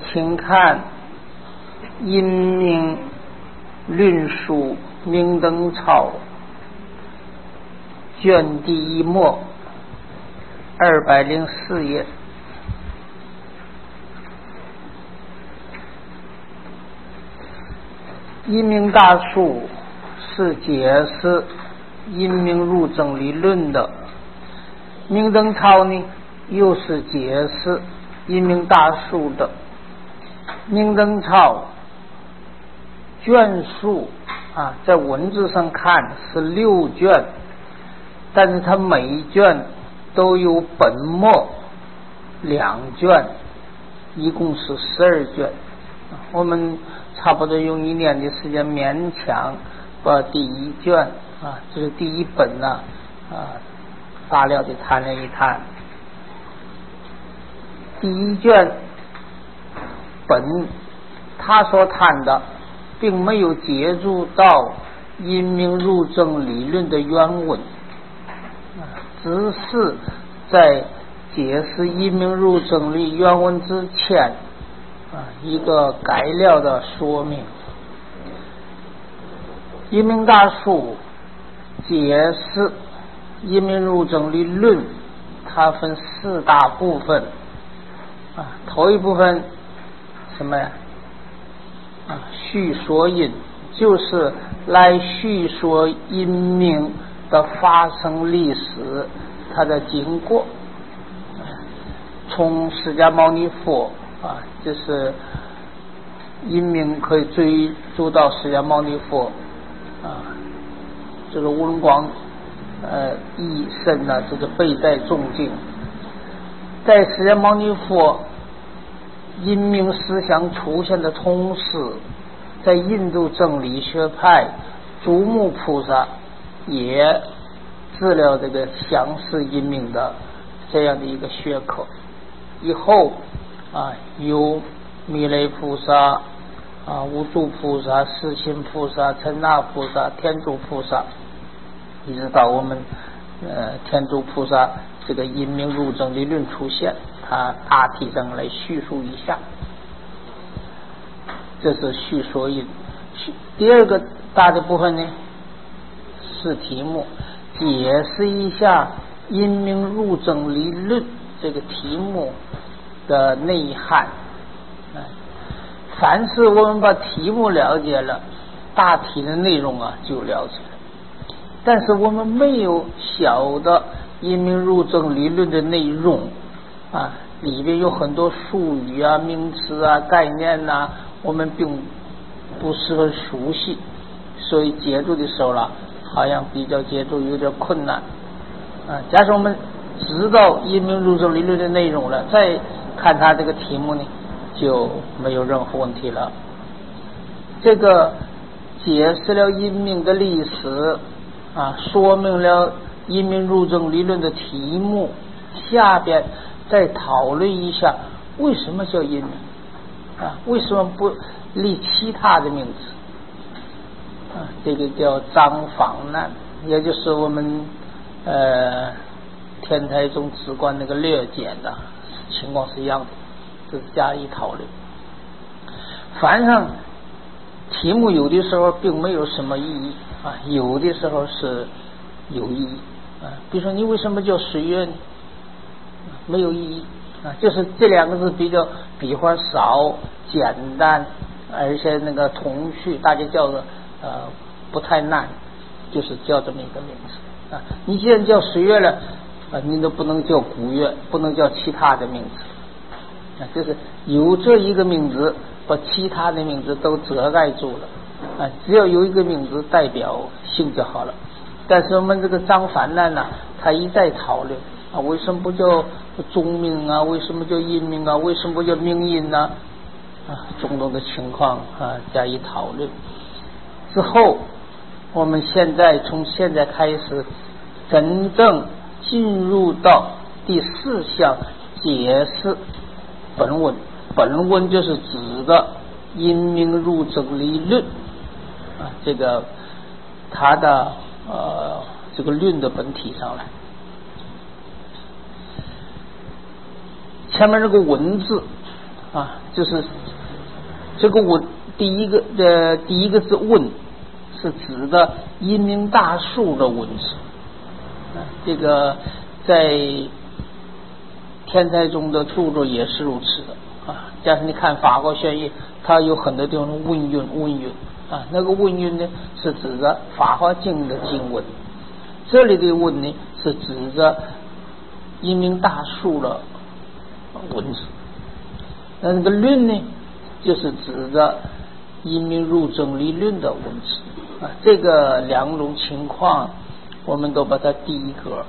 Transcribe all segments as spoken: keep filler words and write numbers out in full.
请看阴明论述明灯抄卷第一末二百零四页。阴明大数是解释阴明入证理论的，明灯抄呢又是解释阴明大数的。明灯抄卷数啊，在文字上看是六卷，但是它每一卷都有本末两卷，一共是十二卷。我们差不多用一年的时间勉强把第一卷啊，这是第一本呢啊，大量的谈了一谈。第一卷本他所谈的并没有接触到阴明入证理论的原文，只是在解释阴明入证理原文之前啊，一个概料的说明。阴明大数解释阴明入证理论，它分四大部分啊。头一部分什么呀？啊，叙说因，就是来叙说阴明的发生历史，它的经过。从释迦牟尼佛啊，就是阴明可以追溯到释迦牟尼佛啊，这个无论光呃一生呢，这个背在众经，在释迦牟尼佛阴明思想出现的同时，在印度正理学派珠穆菩萨也治疗这个相似阴明的这样的一个学科。以后啊，有弥勒菩萨啊、无著菩萨、世亲菩萨、陈那菩萨、天竺菩萨，一直到我们呃天竺菩萨这个阴明入证理论出现，他大体上来叙述一下，这是叙说因。第二个大的部分呢是题目，解释一下阴明入证理论这个题目的内涵。凡是我们把题目了解了，大体的内容啊就了解了，但是我们没有晓得阴明入证理论的内容啊，里边有很多术语啊、名词啊、概念啊，我们并不是很熟悉，所以解读的时候啦，好像比较解读有点困难啊。假使我们知道阴明入证理论的内容了，再看它这个题目呢，就没有任何问题了。这个解释了阴明的历史啊，说明了阴明入证理论的题目，下边再讨论一下为什么叫阴明啊？为什么不立其他的名字啊？这个叫张访难，也就是我们呃天台宗直观那个略简的情况是一样的，这是加以讨论。凡上题目有的时候并没有什么意义啊，有的时候是有意义啊。比如说你为什么叫水月呢？没有意义啊，就是这两个字比较笔画少、简单，而且那个童趣，大家叫的呃不太难，就是叫这么一个名字啊。你既然叫水月了啊，你都不能叫古月，不能叫其他的名字啊，就是有这一个名字把其他的名字都遮盖住了啊，只要有一个名字代表性就好了。但是我们这个张凡难呢，他一再讨论啊，为什么不叫中明啊？为什么叫阴明啊？为什么不叫明阴呢？啊，种种的情况啊加以讨论之后，我们现在从现在开始真正进入到第四项解释本文。本文就是指的阴明入证理论啊，这个它的呃这个论的本体上来。前面这个文字啊，就是这个文第一个的第一个字问是指的阴明大数的文字，啊，这个在天台中的著作也是如此的啊。假使你看法国宣义，它有很多地方的问韵问韵啊，那个问韵呢是指着法华经的经文，这里的问呢是指着阴明大数的文字，那那个论呢就是指着阴明入正理论的文字啊。这个两种情况我们都把它第一格。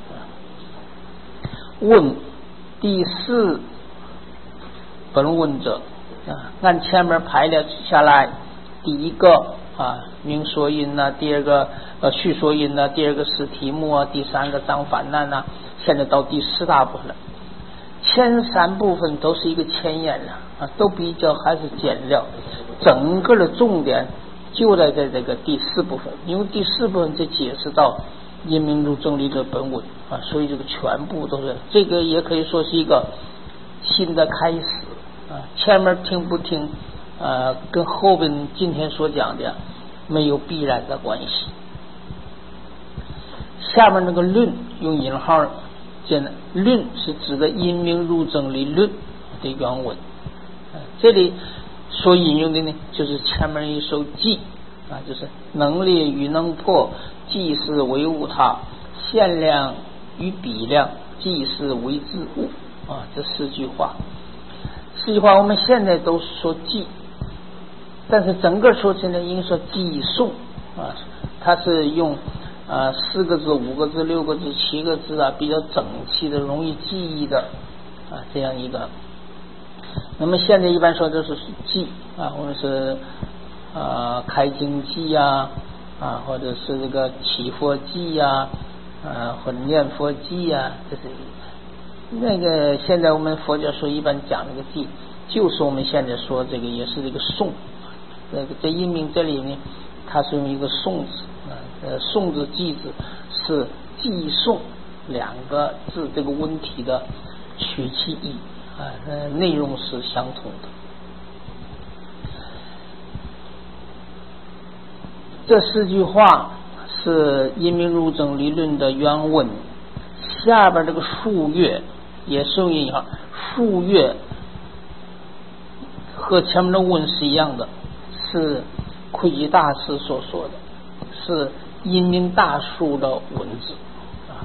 问第四本问者啊，按前面排列下来，第一个啊明说因呐、啊，第二个呃叙说因呐、啊，第二个是题目啊，第三个张反难呐，现在到第四大部分了。前三部分都是一个前言了啊，都比较还是简料，整个的重点就在在这个第四部分，因为第四部分才解释到阴明入正理的本文啊，所以这个全部都是这个，也可以说是一个新的开始啊。前面听不听呃，跟后边今天所讲的没有必然的关系。下面那个论用引号见的，论是指的阴明入正理论的原文，啊，这里所引用的呢就是前面一首偈啊，就是能力与能破，即是为物他；限量与比量，即是为自物啊。这四句话，四句话我们现在都说偈，但是整个说起来应该说偈颂啊，它是用呃四个字、五个字、六个字、七个字啊，比较整齐的、容易记忆的啊这样一个。那么现在一般说都是偈啊，或者是呃开经偈呀啊，或者是这个起佛偈呀啊，或者念佛偈呀，这是那个现在我们佛教说一般讲这个偈，就是我们现在说这个也是这个颂。这个在阴明这里呢，它是用一个颂字啊，呃颂字偈字是偈颂两个字这个问题的取其意啊，呃内容是相同的。这四句话是阴明入正理论的原文，下边这个数月也是用引号，数月和前面的问是一样的，是窥基大师所说的，是阴明大数的文字啊。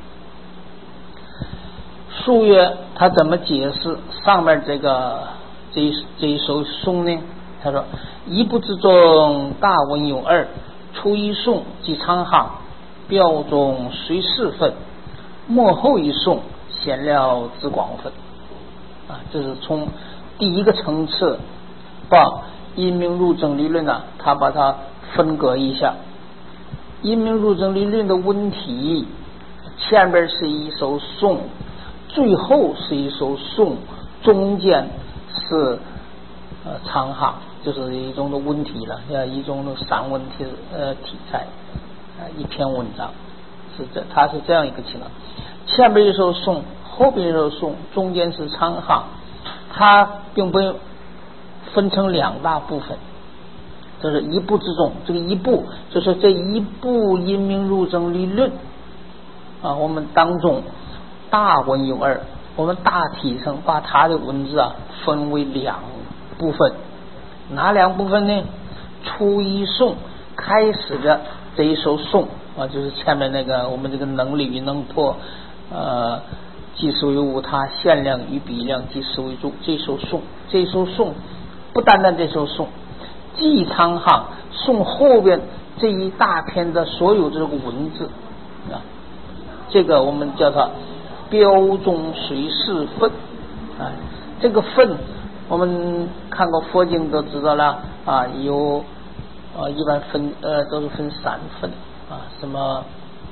数月他怎么解释上面这个这一这一首颂呢？他说：一部之中大文有二，初一颂即长行，标中随事分；末后一颂显了之广分啊。这是从第一个层次把阴明入正理论呢、啊，他把它分割一下。阴明入正理论的问题，前面是一首颂，最后是一首颂，中间是呃长行，就是一种的问题了，呃一种的散文题呃题材啊、呃、一篇文章，是这它是这样一个情况。前面一首颂，后边一首颂，中间是长行，它并不分成两大部分，这是一部之中，这个一部就是这一部阴明入正理论啊，我们当中大文有二，我们大体上把它的文字啊分为两部分，哪两部分呢？初一颂开始的这一首颂啊，就是前面那个我们这个能力与能破，呃，即是为物他；限量与比量，即是为主。这首颂，这首颂不单单这首颂，记长行颂后边这一大篇的所有这个文字啊，这个我们叫它标中随事分啊。这个分我们看过佛经都知道了啊，有呃一般分呃都是分三分啊，什么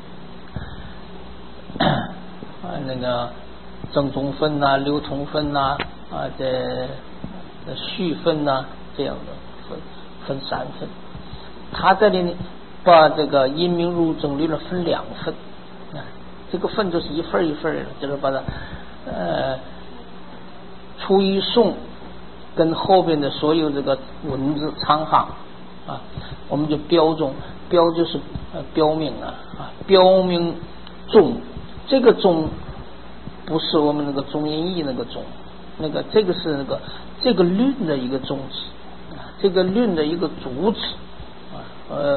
啊那个正宗分呐、啊、流通分呐啊这续分呐、啊、这样的分分三分。他这里呢把这个阴明入正理论分两份啊，这个分就是一份一份的，就是把它呃初一颂跟后边的所有这个文字长行啊，我们就标中，标就是呃标明啊啊，标明中，这个中不是我们那个中音译那个中，那个这个是那个这个论的一个中词啊，这个论的一个主词啊，呃，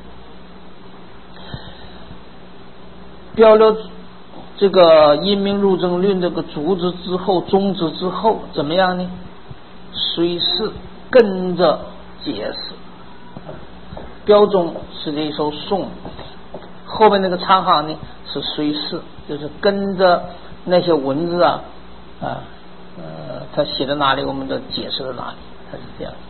标了这个因明入正论这个主旨之后，中旨之后怎么样呢？随是跟着解释。标中是这一首颂，后面那个长行呢是随是，就是跟着那些文字啊啊呃，他写在哪里，我们就解释在哪里，它是这样的。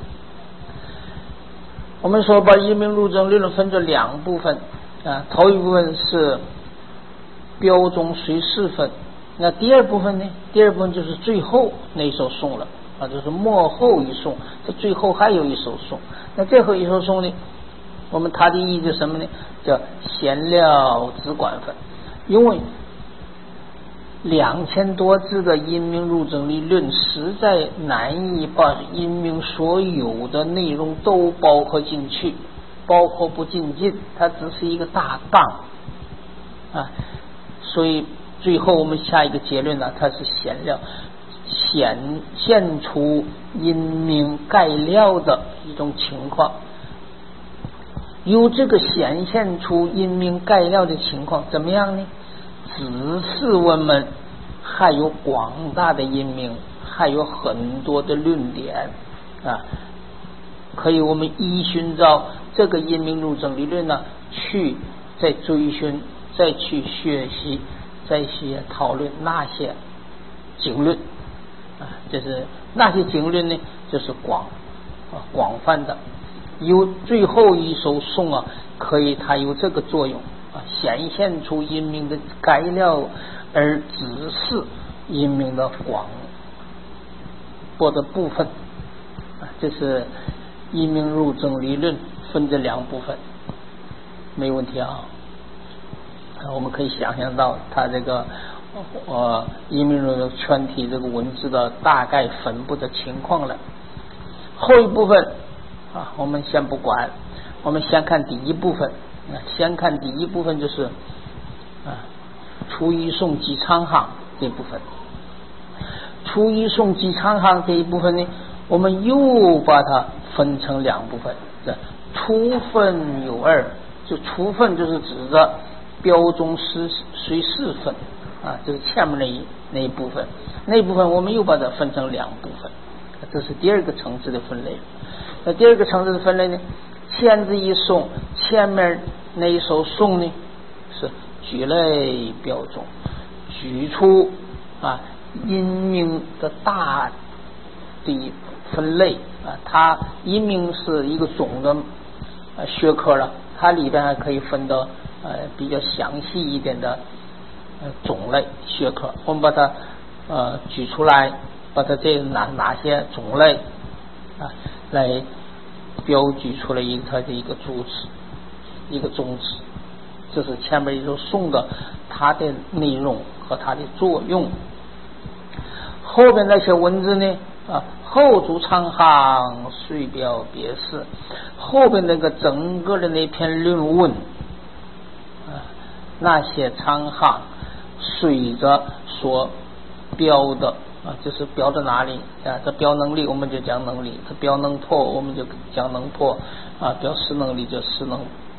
我们说把因明入正论分作两部分啊，头一部分是标中随是分，那第二部分呢？第二部分就是最后那一首颂了啊，就是末后一颂，这最后还有一首颂。那最后一首颂呢，我们它的意义是什么呢？叫闲聊只管分，因为两千多字的因明入正理论实在难以把因明所有的内容都包括进去，包括不进进，它只是一个大纲啊，所以最后我们下一个结论呢，它是闲聊显现出因明概料的一种情况。由这个显现出因明概料的情况怎么样呢？只是我们还有广大的因明，还有很多的论点啊，可以我们依循着这个因明入正理论呢，去再追寻，再去学习，再去讨论那些经论啊，就是那些经论呢，就是广啊广泛的。有最后一首颂啊，可以它有这个作用啊，显现出因明的概料，而只是因明的广播的部分啊，这是因明入正理论分这两部分，没问题啊。我们可以想象到它这个呃因明入正全体这个文字的大概分布的情况了。后一部分啊，我们先不管，我们先看第一部分。啊、先看第一部分就是啊，初一颂及长行这部分。初一颂及长行这一部分呢，我们又把它分成两部分。这初分有二，就初分就是指着标中是随是分啊，就是前面那一那一部分，那一部分我们又把它分成两部分，这是第二个层次的分类。那第二个层次的分类呢，前这一颂，前面那一首颂呢是举类标中，举出啊因明的大的分类啊，它因明是一个总的呃学科了，它里边还可以分到呃比较详细一点的呃种类学科，我们把它呃举出来，把它这哪哪些种类啊来标举出来一个它的一个主旨，一个宗旨，这是前面一首颂的它的内容和它的作用。后边那些文字呢啊，后主长行随标别事，后边那个整个的那篇论文啊，那些长行随着所标的啊，就是标在哪里啊？这标能力我们就讲能力，这标能破我们就讲能破啊，标实能力就实能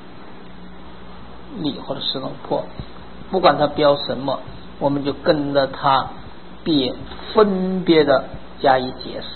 力或者实能破，不管它标什么，我们就跟着它别分别的加以解释。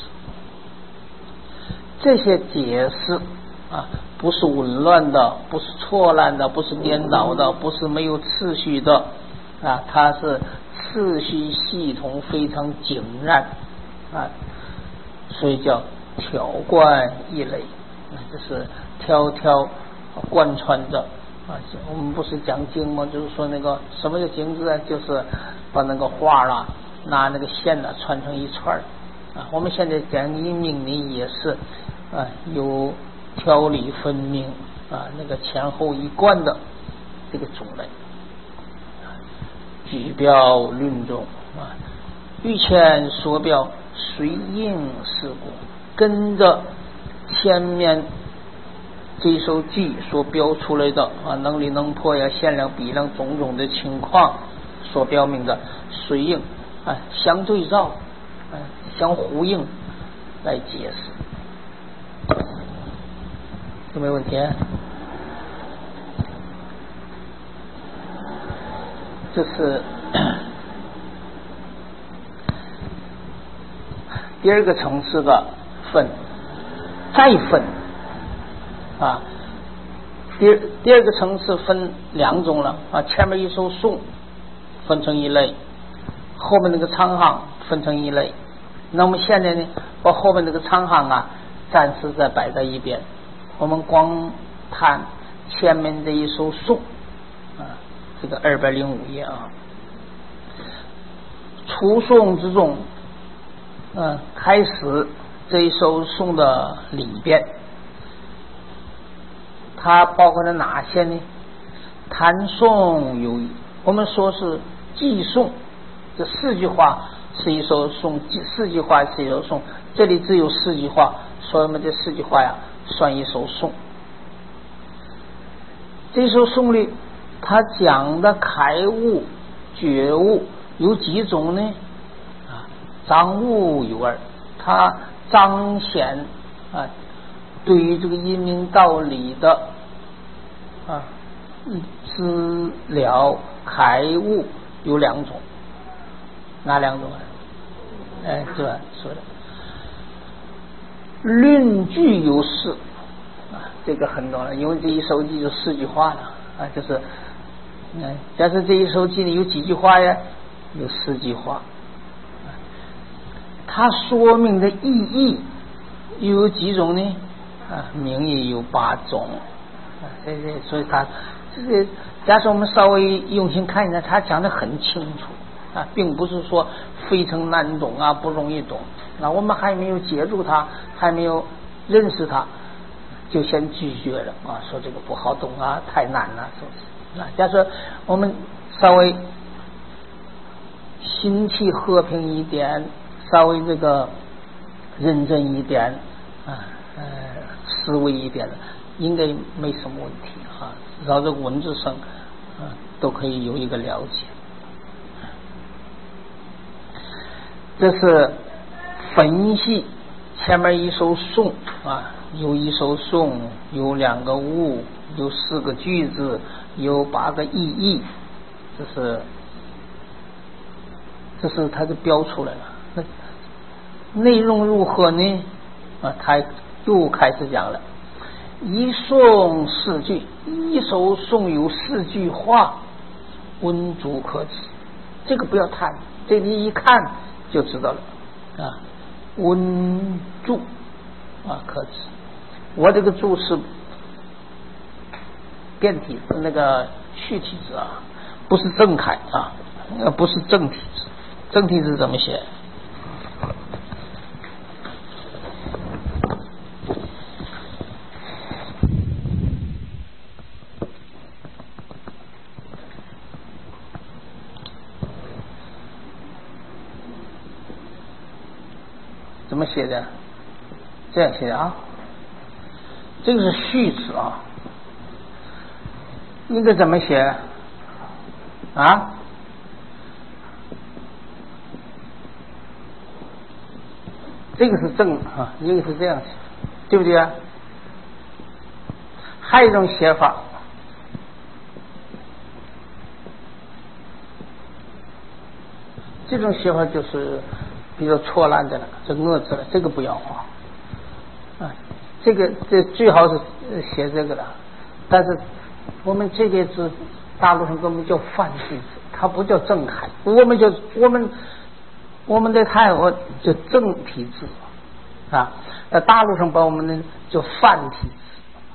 这些解释啊，不是紊乱的，不是错乱的，不是颠倒的，不是没有次序的啊，它是次序系统非常井然啊，所以叫条贯一类，就是条条贯穿着啊。我们不是讲经吗？就是说那个什么叫经字啊？就是把那个画啦，拿那个线呢串成一串啊。我们现在讲因明呢也是啊，有条理分明啊，那个前后一贯的这个种类。举标论中啊，欲前所标随应是故，跟着前面这首记所标出来的啊，能力能破呀、限量比量种种的情况所标明的随应啊，相对照啊，相呼应来解释，有没有问题？这是第二个层次的分，再分啊，第第二个层次分两种了啊，前面一首颂分成一类，后面那个长行分成一类。那我们现在呢，把后面那个长行啊暂时再摆在一边，我们光谈前面这一首颂啊，这个二百零五页啊，初颂之中，嗯、呃，开始这一首颂的里边，它包括了哪些呢？谈颂有，我们说是寄颂，这四句话是一首颂，四句话是一首颂，这里只有四句话，所以我们这四句话呀算一首颂。这首颂里它讲的开悟觉悟有几种呢？啊，彰悟有二，它彰显啊对于这个因明道理的啊知了开悟有两种，哪两种啊？哎，对，说的论据有四啊，这个很多了，因为这一首记就四句话了啊，就是，嗯，但是这一首记里有几句话呀？有四句话，它说明的意义又有几种呢？啊，名义有八种啊，这这，所以它这个，假设我们稍微用心看一下，他讲的很清楚啊，并不是说非常难懂啊，不容易懂。那我们还没有接触它，还没有认识它，就先拒绝了啊，说这个不好懂啊，太难了，是不是？啊，假设我们稍微心气和平一点，稍微这个认真一点啊，呃，思维一点的，应该没什么问题啊，至少这个文字上啊都可以有一个了解。这是分析前面一首颂啊，有一首颂，有两个物，有四个句子，有八个意义，这是这是它就标出来了。那内容如何呢？啊，他又开始讲了，一颂四句，一首颂有四句话，温足可知。这个不要看，这里一看就知道了啊。温注啊，可知。我这个注是变体字，那个去体字啊，不是正楷啊，不是正体字。正体字怎么写？怎么写的？这样写的啊，这个是序词啊，应该怎么写啊？这个是正啊，一个是这样写，对不对啊？还有一种写法，这种写法就是比较错乱的了，这恶字了，这个不要画啊。这个这最好是写这个了，但是我们这个字大陆上根本叫繁体字，它不叫正楷，我们就我们我们在泰国叫正体字啊，在大陆上把我们的叫繁体字。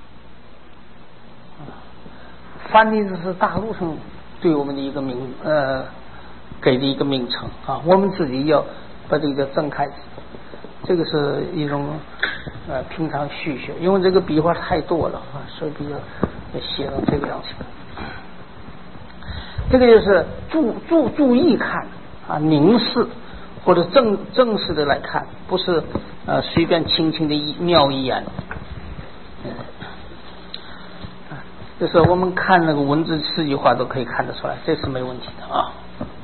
繁体字是大陆上对我们的一个名呃给的一个名称啊，我们自己要把这个叫正楷字，这个是一种呃平常续写，因为这个笔画太多了啊，所以比较写到这个样子。这个就是注注注意看啊，凝视或者正正式的来看，不是呃随便轻轻的一瞄一眼。嗯，这是我们看那个文字四句话都可以看得出来，这是没问题的啊。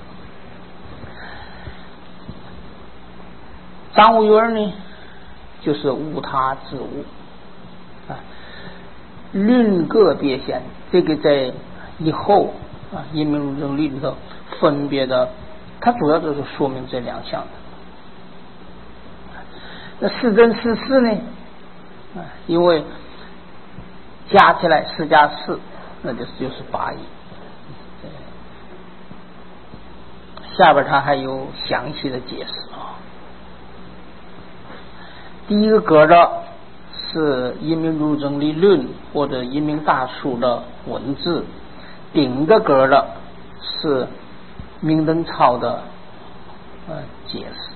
张无云呢，就是无他之无啊，论个别显，这个在以后啊因明入正律里头分别的，它主要就是说明这两项的。那四真四事呢啊，因为加起来四加四，那就是就是八义。下边它还有详细的解释啊。第一个格的是因明入正理论或者因明大书的文字，顶个格的是明灯操的呃解释。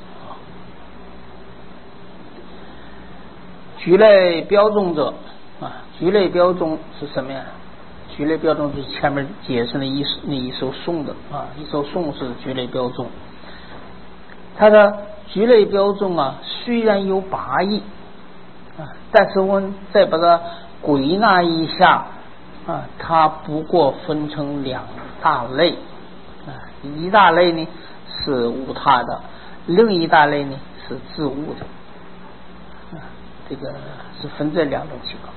举类标中者啊，举类标中是什么呀？举类标中就是前面解释的一那一首颂的啊，一首颂是举类标中。它的举类标中啊，虽然有八义啊，但是我们再把它归纳一下啊，它不过分成两大类啊，一大类呢是无他的，另一大类呢是自物的啊，这个是分这两种情况。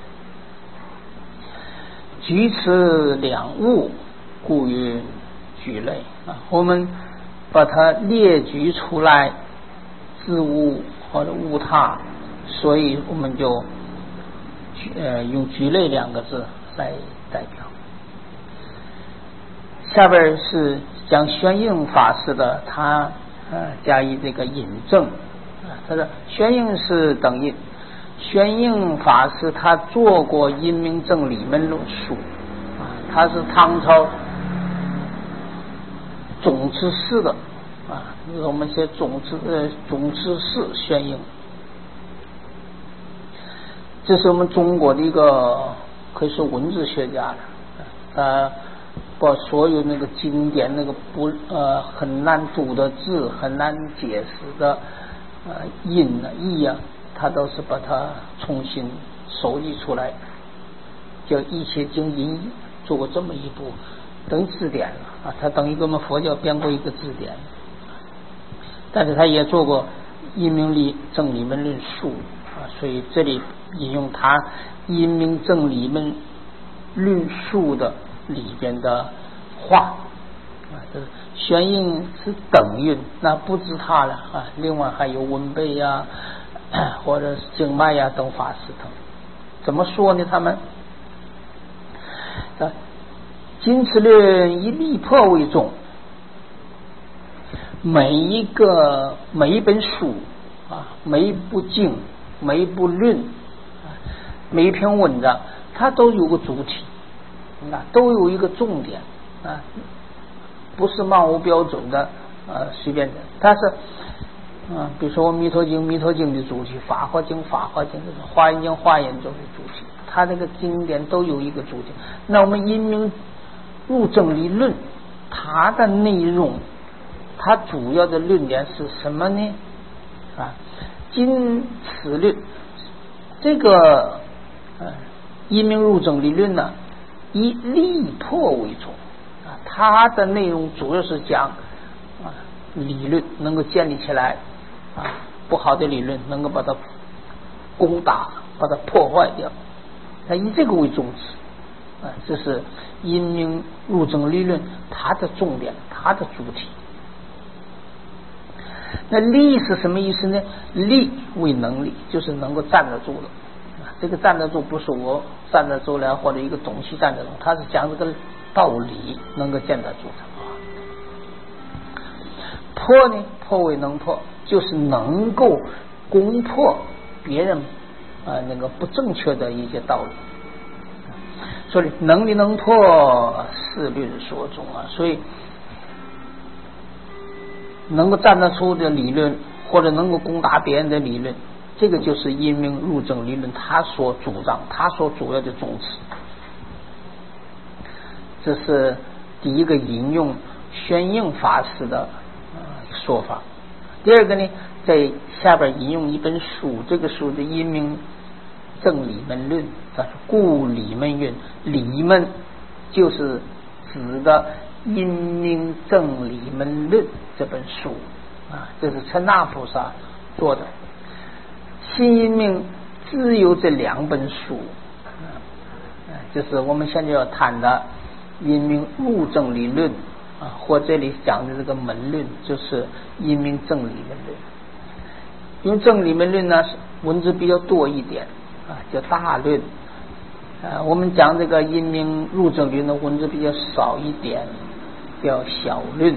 举此两物，故曰举类啊。我们把它列举出来，自物或者无他，所以我们就呃用举类两个字来代表。下边是讲玄应法师的，他呃加以这个引证啊，他说玄应是等印。玄应法师他做过《因明正理门论书》啊，他是唐朝总持寺的啊，我们写总持呃总持寺玄应，这是我们中国的一个可以说文字学家了，他把所有那个经典那个不呃很难读的字、很难解释的呃音啊义啊。他都是把它重新收集出来，叫《一切经音》，做过这么一部等于字典了啊，他等于给我们佛教编过一个字典。但是他也做过《因明理正理门论述》啊，所以这里引用他《因明正理门论述》的里边的话啊，这是玄应是等韵，那不止他了啊，另外还有文备呀、啊。或者是经脉呀等法师等，怎么说呢？他们啊，今此论以力破为重，每一个每一本书啊，每一部经，每一部论，每一篇文章，它都有个主体，啊，都有一个重点啊，不是漫无标准的啊随便的，它是。啊，比如说《弥陀经》，《弥陀经》的主题，《法华经》，《法华经》就是《华严经》，《华严经》的主题，它这个经典都有一个主题。那我们因明入正理论，它的内容，它主要的论点是什么呢？啊，今此论，这个呃因明入正理论呢，以力破为重啊，它的内容主要是讲啊理论能够建立起来。啊，不好的理论能够把它攻打，把它破坏掉，他以这个为宗旨啊，这是因明入正理论它的重点，它的主体。那力是什么意思呢？力为能力，就是能够站得住的啊。这个站得住不是我站得住了，或者一个东西站得住，它是讲这个道理能够站得住的啊。破呢，破为能破。就是能够攻破别人啊、呃、那个不正确的一些道理，所以能力能破，事论说中啊，所以能够站得出的理论，或者能够攻打别人的理论，这个就是因明入正理论他所主张，他所主要的宗旨。这是第一个引用玄应法师的、呃、说法。 第二个呢，在下边引用一本书，这个书的译名《正理门论》，它是故理门云，理门就是指的因明正理门论这本书啊，这是陈那菩萨做的。新因明只有这两本书，啊，就是我们现在要谈的因明入正理论啊，或这里讲的这个门论，就是因明正理门论。因为正理门论呢文字比较多一点啊，叫大论。啊，我们讲这个因明入正理论的文字比较少一点，叫小论。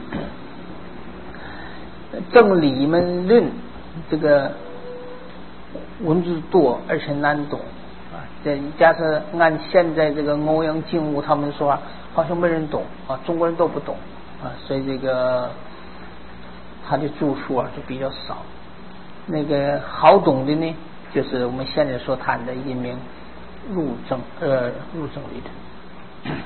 正理门论这个文字多而且难懂啊，再加上按现在这个欧阳靖武他们说，好像没人懂啊，中国人都不懂啊，所以这个他的著述啊就比较少。那个好懂的呢，就是我们现在所谈的因明入正呃入正理论。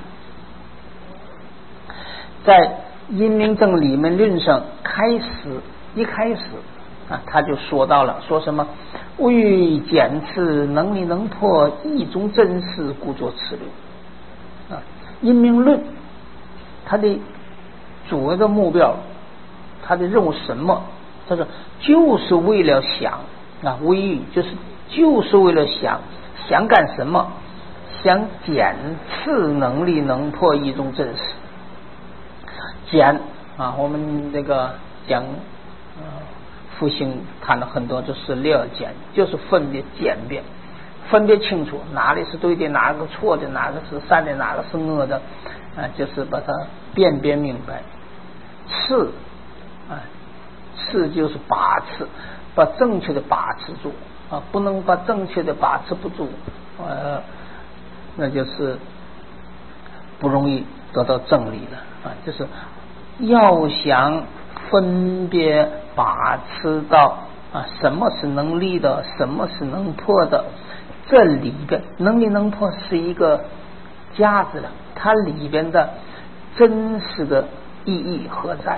在因明正理门论上开始一开始啊，他就说到了，说什么吾欲检此能力能破一种真实，故作此论啊。因明论他的主要的目标，他的任务什么？他说就是为了想啊，为欲就是就是为了想想干什么？想检次能力能破一种真实。检啊，我们这个讲呃复兴谈了很多，就是了检，就是分别鉴别，分别清楚哪里是对的，哪个错的，哪个是善的，哪个是恶的啊，就是把它辨别明白。次啊，次就是把持，把正确的把持住啊，不能把正确的把持不住，呃，那就是不容易得到正理了啊。就是要想分别把持到啊，什么是能力的，什么是能破的，这里边能力能破是一个架子了，它里边的真实的意义何在？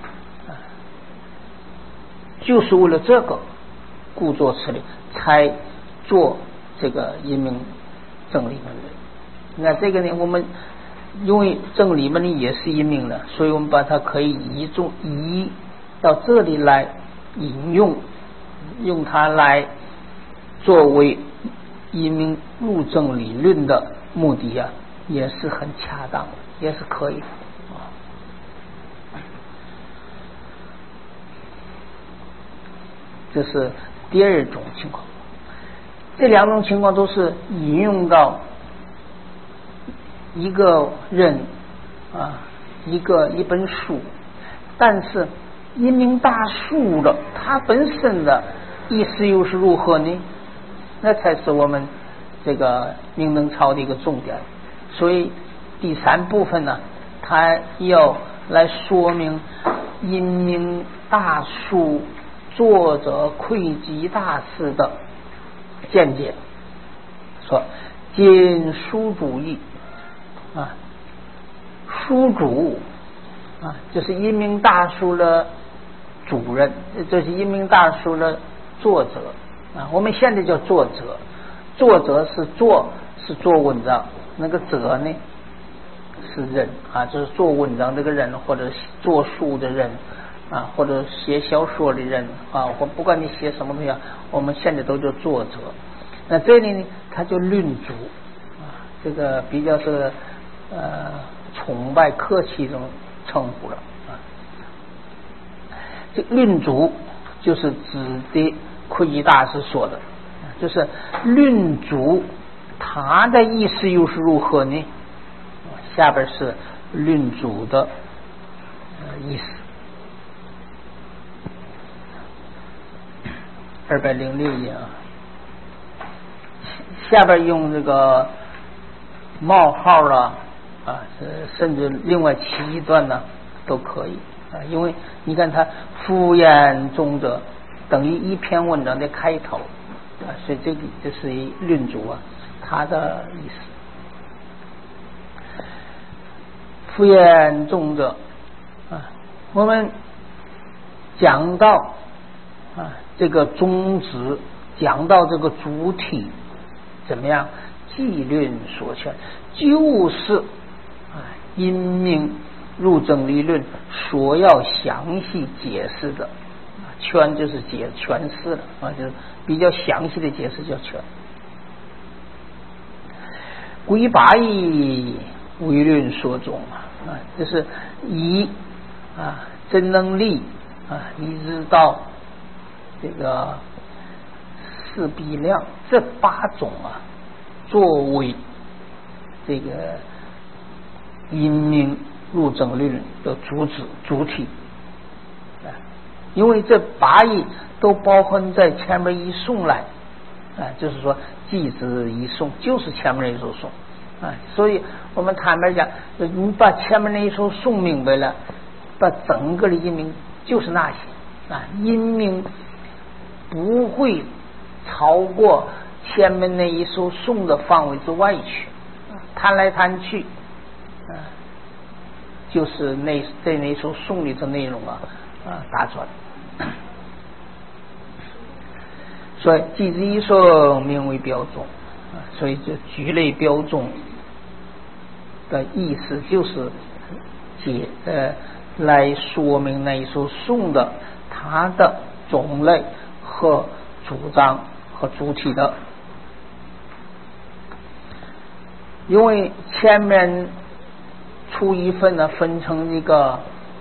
就是为了这个，故作此理，才做这个因明正理门论。那这个呢，我们因为正理门论也是因明的，所以我们把它可以移中移到这里来引用，用它来作为因明入正理论的目的啊，也是很恰当的，也是可以的。这是第二种情况，这两种情况都是引用到一个人啊，一个一本书，但是因明大书的它本身的意思又是如何呢？那才是我们这个明能操的一个重点。所以第三部分呢，它要来说明因明大书作者窥基大师的见解，说今书主义啊，书主啊，就是因明大书的主人，这是因明大书的作者啊。我们现在叫作者，作者是作是做文章，那个者呢是人啊，就是做文章这个人，或者做书的人啊，或者写小说的人啊，或不管你写什么东西，我们现在都叫作者。那这里呢，他就论主啊，这个比较是呃崇拜客气这种称呼了啊。这论主就是指的窥基大师说的，就是论主，他的意思又是如何呢？下边是论主的意思。二百零六页啊，下边用这个冒号了啊，甚至另外起一段呢都可以啊，因为你看它敷衍中者等于一篇文章的开头啊，所以这个就是一论主啊，他的意思。敷衍中者啊，我们讲到啊这个宗旨，讲到这个主体，怎么样？纪论所全，就是啊因明入证理论所要详细解释的，全就是解诠释了啊，就是比较详细的解释叫全。归八义为论所中啊，就是以啊真能力啊一直到这个四比量这八种啊，作为这个因明入证理论的主旨主体啊，因为这八义都包含在前面一颂来啊，就是说记之一颂就是前面那一首颂啊，所以我们坦白讲，你把前面那一首颂明白了，把整个的因明就是那些啊，因明不会超过前面那一首颂的范围之外去，谈来谈去啊，就是那在那首颂里的内容啊啊打转。所以记之一颂名为标宗啊，所以这举类标宗的意思就是解呃来说明那一首颂的它的种类和主张和主体的。因为前面出一份呢分成一个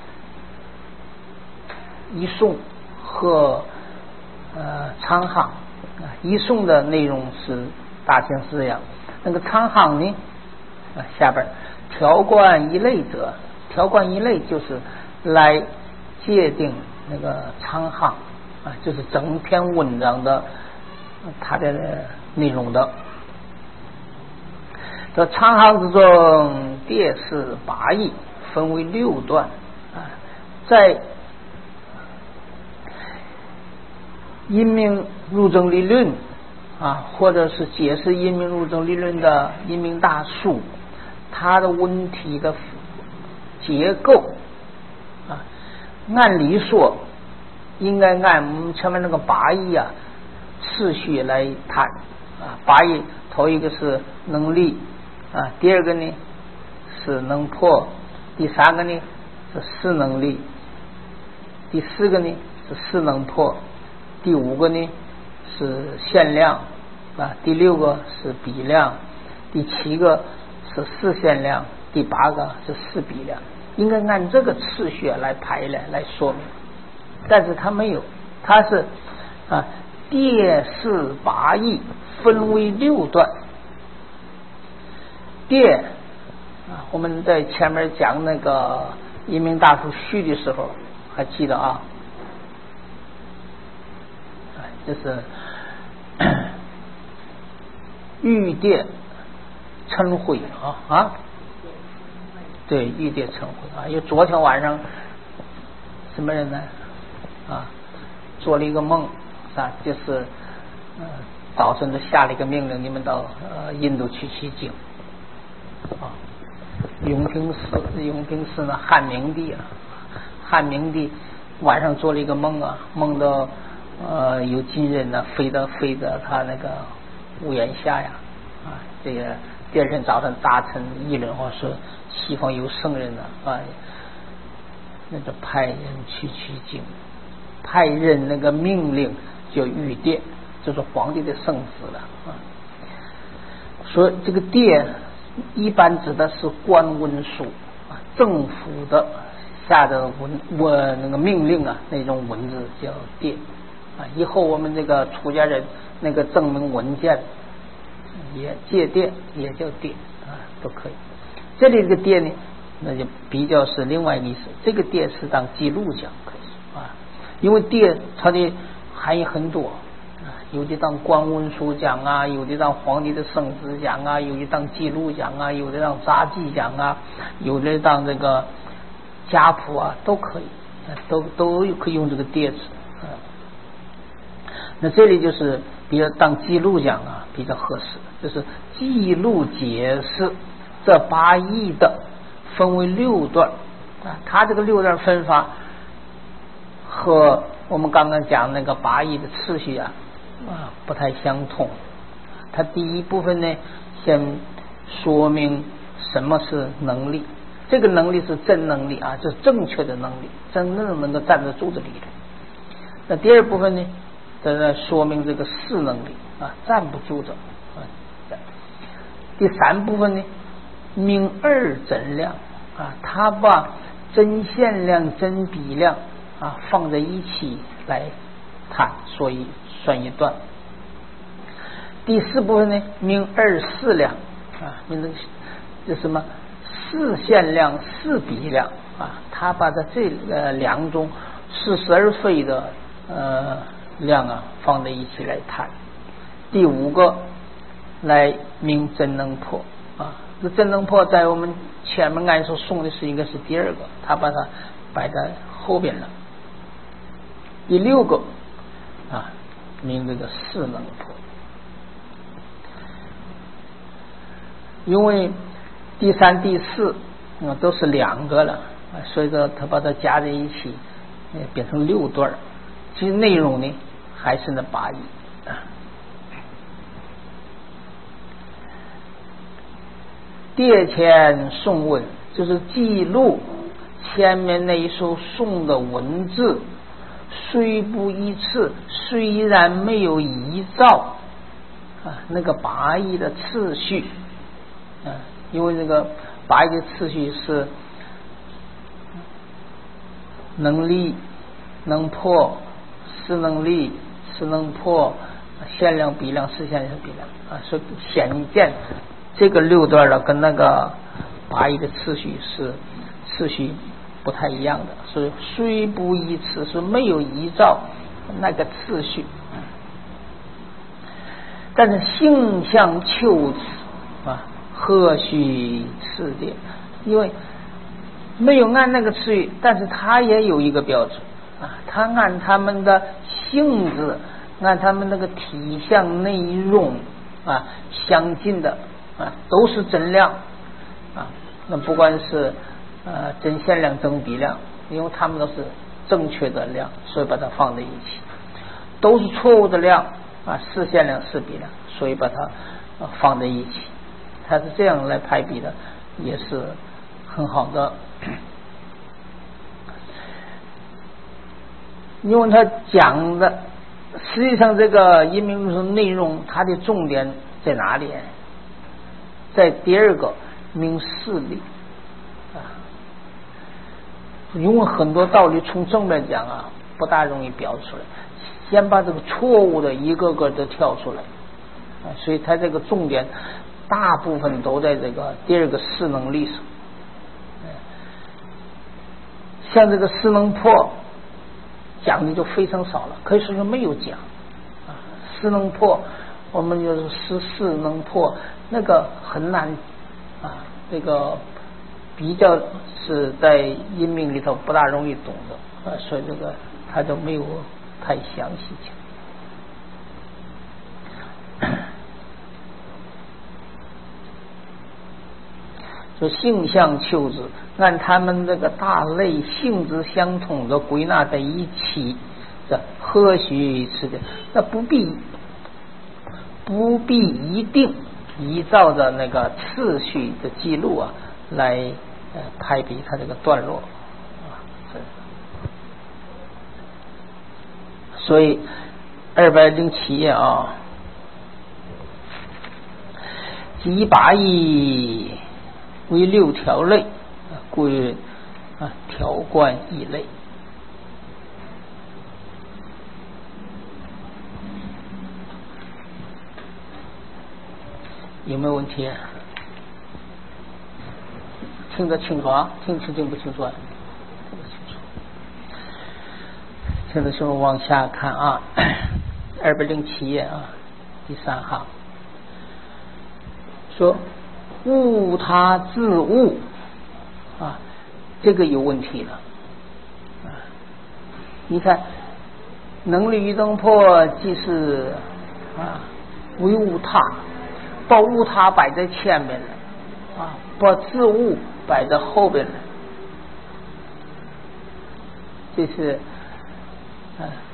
一颂和呃长行啊，一颂的内容是大体是这样，那个长行呢啊下边条贯一类者，条贯一类就是来界定那个长行啊，就是整篇文章的它的内容的。这长行之中，列是八义，分为六段啊，在因明入证理论啊，或者是解释因明入证理论的因明大述，它的问题的结构啊，按理说应该按我们前面那个八义啊次序来谈啊。八义头一个是能力啊，第二个呢是能破，第三个呢是势能力，第四个呢是势能破，第五个呢是限量啊，第六个是比量，第七个是势限量，第八个是势比量，应该按这个次序来排来来说明。但是它没有，它是啊列是八义分为六段。列啊，我们在前面讲那个因明大述序的时候还记得啊，这是玉殿晨会啊啊，对，玉殿晨会啊，因为昨天晚上什么人呢啊做了一个梦啊，就是呃早晨就下了一个命令，你们到呃印度去取经啊。永平寺，永平寺呢汉明帝啊，汉明帝晚上做了一个梦啊，梦到呃有金人呢飞到飞到他那个屋檐下呀啊，这个第二天早上大臣议论话说西方有圣人呢啊，那就派人去取经，派人那个命令叫御殿，就是皇帝的圣旨了啊。所以这个殿一般指的是官文书啊，政府的下的文文那个命令啊，那种文字叫殿啊。以后我们这个出家人那个证明文件也借殿也叫殿啊，都可以。这里这个殿呢，那就比较是另外一个意思。这个殿是当记录讲可以啊，因为殿它的含义很多。有的当官文书讲啊，有的当皇帝的圣旨讲啊，有的当记录讲啊，有的当札记讲啊，有的当这个家谱啊，都可以，都都可以用这个帖子啊。那这里就是比较当记录讲啊，比较合适，就是记录解释这八义的分为六段啊。它这个六段分法和我们刚刚讲那个八义的次序啊啊不太相同。它第一部分呢，先说明什么是能力，这个能力是真能力啊，就是正确的能力，真正能够站得住的力量。那第二部分呢，在这说明这个势能力啊，站不住的啊。第三部分呢，明二真量啊，他把真线量、真比量啊放在一起来谈，所以算一段。第四部分呢，明二势量啊，明这个这什么四线量、四比量啊，他把它这呃两种似是而非的呃量啊放在一起来谈。第五个来明真能破啊，这真能破在我们前面按说送的是应该是第二个，他把它摆在后边了。第六个啊，明这个势能破。因为第三、第四啊都是两个了，所以说他把它加在一起，变成六段。其实内容呢还是那八义啊。叠前颂文就是记录前面那一首颂的文字，虽不依次，虽然没有依照啊那个八义的次序。啊，因为这个八义的次序是能力、能破、势能力、势能破、限量、比量、势限量、比量啊，所以显见这个六段了跟那个八义的次序是次序不太一样的，所以虽不依次，是没有依照那个次序，但是性相求之啊。何须次第？因为没有按那个次序，但是它也有一个标准啊，它按他们的性质，按他们那个体相内容啊相近的啊，都是真量啊。那不管是呃真线量、真比量，因为他们都是正确的量，所以把它放在一起；都是错误的量啊，是线量、是比量，所以把它、呃、放在一起。它是这样来排比的，也是很好的。因为他讲的实际上这个阴明入内容，它的重点在哪里？在第二个明事理啊，因为很多道理从正面讲啊，不大容易表出来，先把这个错误的一个个都跳出来啊，所以它这个重点大部分都在这个第二个势能力上。像这个势能破讲的就非常少了，可以说是没有讲啊。势能破我们就是势势能破，那个很难啊，这个比较是在阴明里头不大容易懂的啊，所以这个他就没有太详细讲。说性相求之，按他们这个大类性质相同的归纳在一起，这何须次第？那不必不必一定依照着那个次序的记录啊来呃排比它这个段落啊。所以二百零七页啊，即八义为六条类，归啊条贯一类。有没有问题？听得清楚啊？听清清不清楚啊？听得清楚。听得清楚，往下看啊，二百零七页啊，第三行说。物他自物啊，这个有问题了啊！你看，能力与灯破即是啊为物他，把物他摆在前面了啊，把自物摆在后边了，这是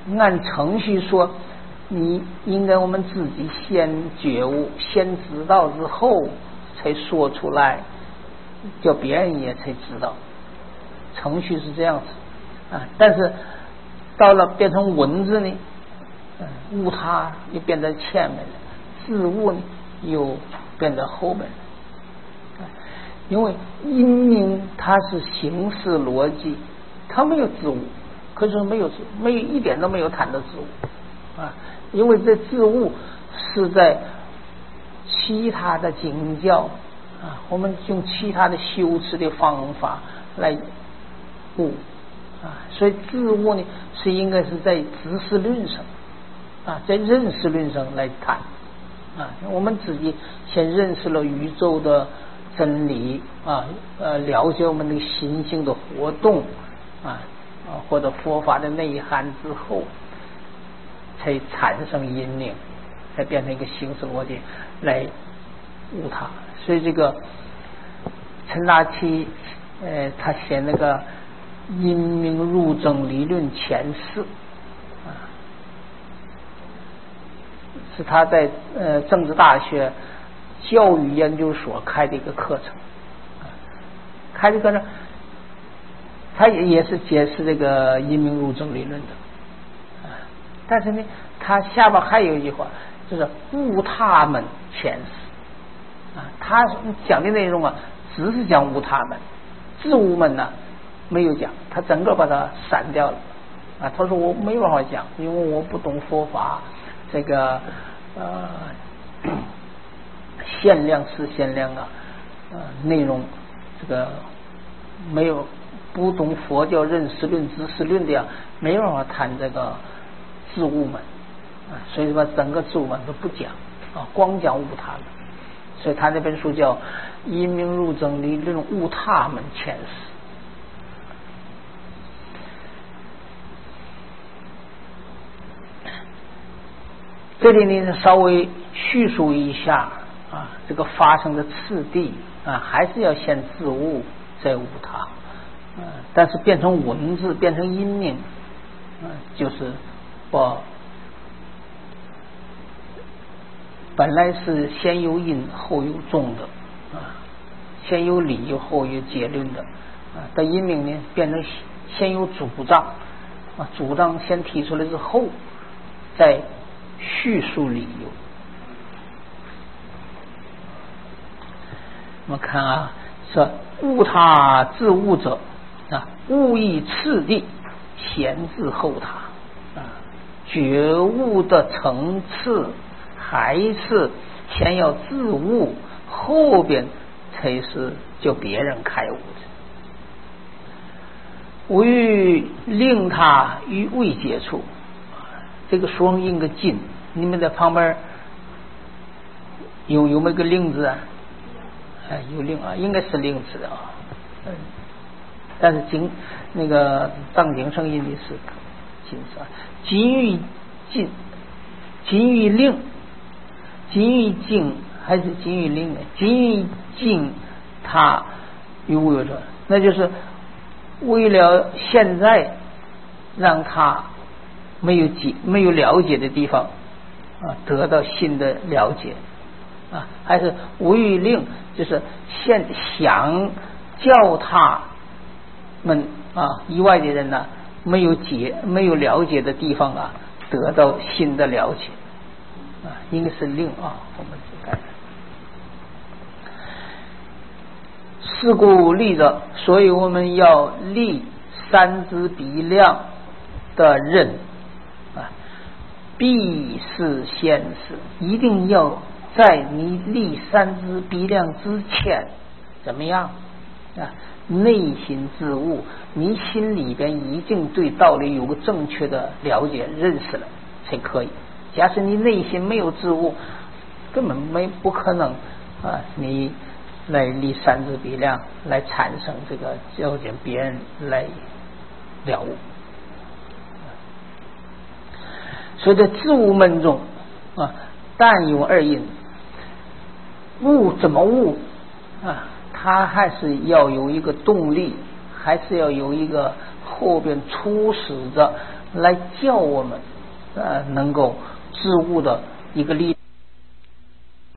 按程序说，你应该我们自己先觉悟，先知道之后才说出来，叫别人也才知道。程序是这样子啊，但是到了变成文字呢，嗯，悟他又变在前面了，自悟呢又变在后面了。因为因明它是形式逻辑，它没有自悟，可是没有没有一点都没有谈到自悟啊，因为这自悟是在其他的经教啊，我们用其他的修持的方法来悟啊，所以自悟呢是应该是在知识论上啊，在认识论上来谈啊，我们自己先认识了宇宙的真理啊，呃，了解我们那个心性的活动啊，啊或者佛法的内涵之后，才产生因明，才变成一个形式逻辑来悟它。所以这个陈大器，呃，他写那个因明入证理论前世啊，是他在呃政治大学教育研究所开的一个课程，开的课程，他也也是解释这个因明入证理论的，但是呢，他下边还有一句话，就是悟他们前世啊，他讲的内容啊，只是讲悟他们，自悟们呢没有讲，他整个把它删掉了啊。他说我没办法讲，因为我不懂佛法，这个呃。限量是限量啊，呃，内容这个没有不懂佛教认识论、知识论的呀，没办法谈这个自悟门啊，所以说整个自悟门都不讲啊，光讲悟他们，所以他那本书叫《因明入证理论悟他们前世》。这里呢稍微叙述一下啊，这个发生的次第啊，还是要先自悟再悟它，啊，但是变成文字变成音明，啊，就是把本来是先有因后有宗的啊，先有理又后有结论的啊，到音明呢变成先有主张啊，主张先提出来之后再叙述理由。我们看啊，说悟他自悟者啊，悟以次第，先自后他啊，觉悟的层次还是先要自悟，后边才是叫别人开悟的。吾欲令他于未接触，这个双应个进，你们在旁边有有没有个令字啊？哎，有令啊，应该是令字啊。嗯，但是经那个藏经上印的是进字啊。金玉进，金玉令，金玉进还是金玉令呢？金玉进，他有有着，那就是为了现在让他没有解没有了解的地方啊，得到新的了解啊，还是无欲令，就是现想叫他们啊以外的人呢，没有解没有了解的地方啊，得到新的了解啊，应该是令啊，我们改的。是故立着，所以我们要立三支比量的任啊，必是先是，一定要在你立三支比量之前怎么样啊？内心自悟，你心里边已经对道理有个正确的了解认识了才可以。假使你内心没有自悟，根本没不可能啊，你来立三支比量来产生这个了解别人来了悟。所以在自悟门中啊，但有二因，悟怎么悟啊？它还是要有一个动力，还是要有一个后边初始的来教我们呃能够知悟的一个力量。